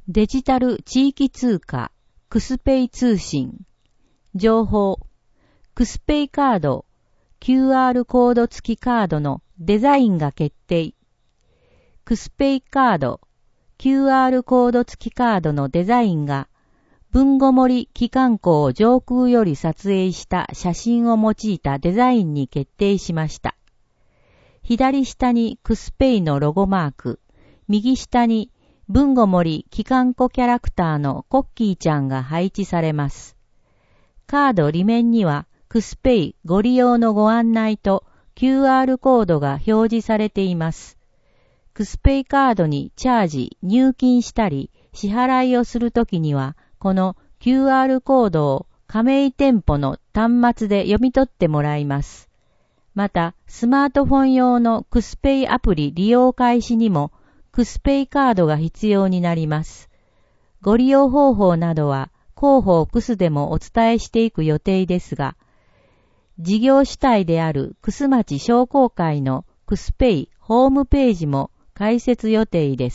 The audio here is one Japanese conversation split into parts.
デジタル地域通貨クスペイ通信。情報。クスペイカード QR コード付きカードのデザインが決定。クスペイカード QR コード付きカードのデザインが豊後森機関港を上空より撮影した写真を用いたデザインに決定しました。左下にクスペイのロゴマーク、右下に豊後森機関湖キャラクターのコッキーちゃんが配置されます。カード裏面にはクスペイご利用のご案内と QR コードが表示されています。クスペイカードにチャージ、入金したり支払いをするときにはこの QR コードを加盟店舗の端末で読み取ってもらいます。また、スマートフォン用のクスペイアプリ利用開始にもクスペイカードが必要になります。ご利用方法などは広報クスでもお伝えしていく予定ですが、事業主体であるクス町商工会のクスペイホームページも開設予定です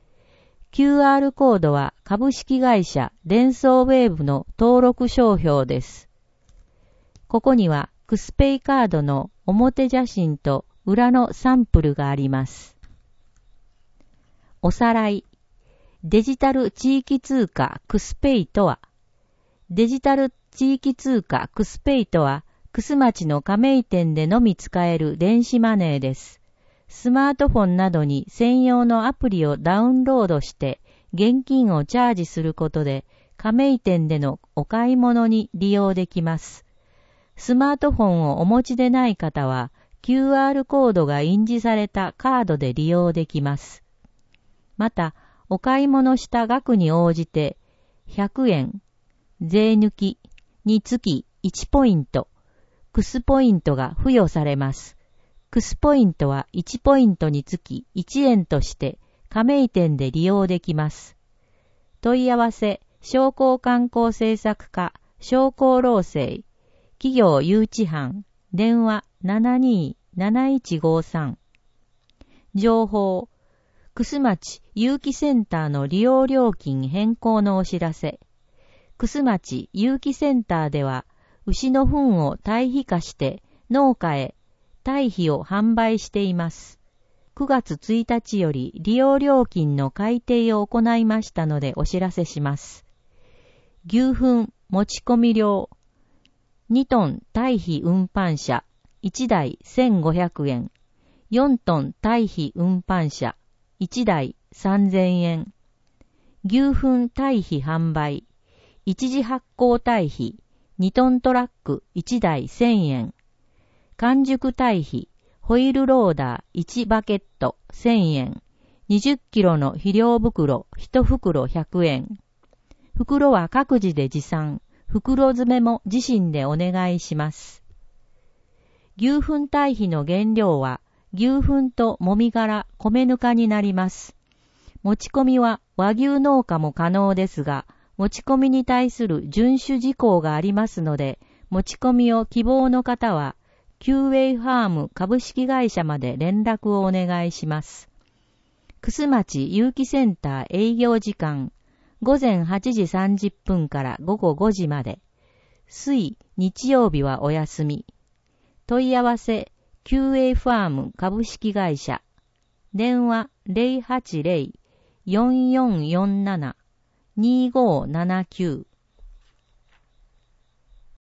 。QR コードは株式会社デンソーウェーブの登録商標です。ここにはクスペイカードの表写真と裏のサンプルがあります。おさらい。デジタル地域通貨クスペイとは、デジタル地域通貨クスペイとは、クス町の加盟店でのみ使える電子マネーです。スマートフォンなどに専用のアプリをダウンロードして、現金をチャージすることで、加盟店でのお買い物に利用できます。スマートフォンをお持ちでない方は、QR コードが印字されたカードで利用できます。また、お買い物した額に応じて、100円、税抜きにつき1ポイント、クスポイントが付与されます。クスポイントは1ポイントにつき1円として加盟店で利用できます。問い合わせ、商工観光政策課、商工労政、企業誘致班、電話 727153。情報、クス町有機センターの利用料金変更のお知らせ。クス町有機センターでは、牛の糞を堆肥化して農家へ堆肥を販売しています。9月1日より利用料金の改定を行いましたのでお知らせします。牛糞持ち込み料2トン堆肥運搬車1台1500円、4トン堆肥運搬車1台3000円。牛糞堆肥販売。一次発酵堆肥2トントラック1台1000円。完熟堆肥ホイールローダー1バケット1000円。20キロの肥料袋1袋100円。袋は各自で持参。袋詰めも自身でお願いします。牛糞堆肥の原料は牛糞ともみ殻、米ぬかになります。持ち込みは和牛農家も可能ですが、持ち込みに対する遵守事項がありますので、持ち込みを希望の方は、キューウェイファーム株式会社まで連絡をお願いします。クス町有機センター営業時間、午前8時30分から午後5時まで。水、日曜日はお休み。問い合わせ、QA ファーム株式会社。電話 080-4447-2579